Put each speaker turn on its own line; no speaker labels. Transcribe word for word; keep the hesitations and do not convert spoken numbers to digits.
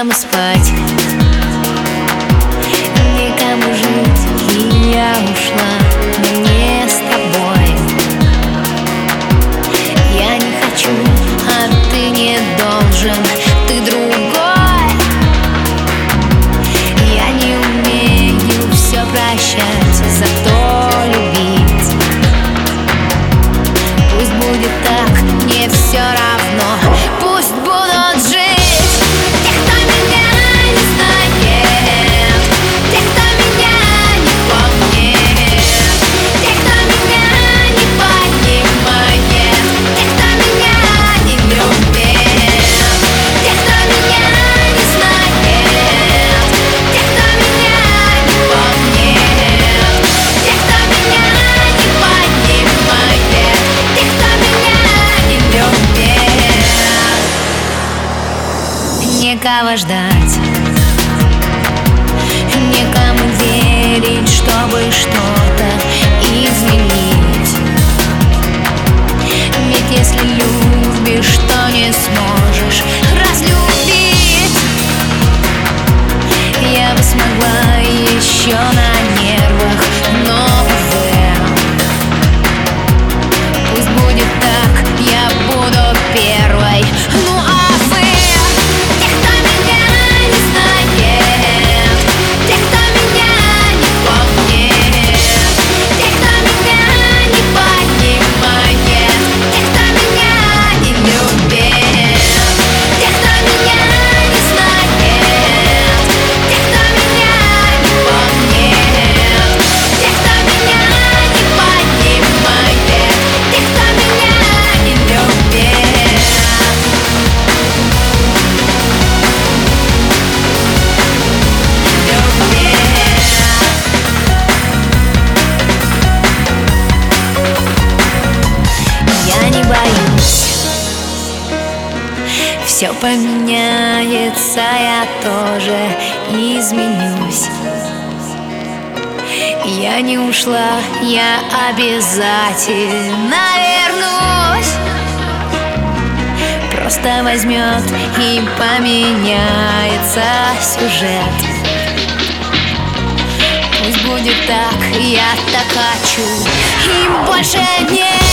Никому спать, никому жить, и я ушла, но не с тобой. Я не хочу, а ты не должен, ты другой. Я не умею все прощать, зато любить. Пусть будет так, мне все равно, пусть будут жить. Некого ждать, некому верить, чтобы что-то изменить. Ведь если любишь, то не сможешь разлюбить. Я бы смогла еще на нервах, но увы. Пусть будет так, я буду первой. Ну а вы? Все поменяется, я тоже изменюсь. Я не ушла, я обязательно вернусь. Просто возьмет и поменяется сюжет. Пусть будет так, я так хочу, и больше нет.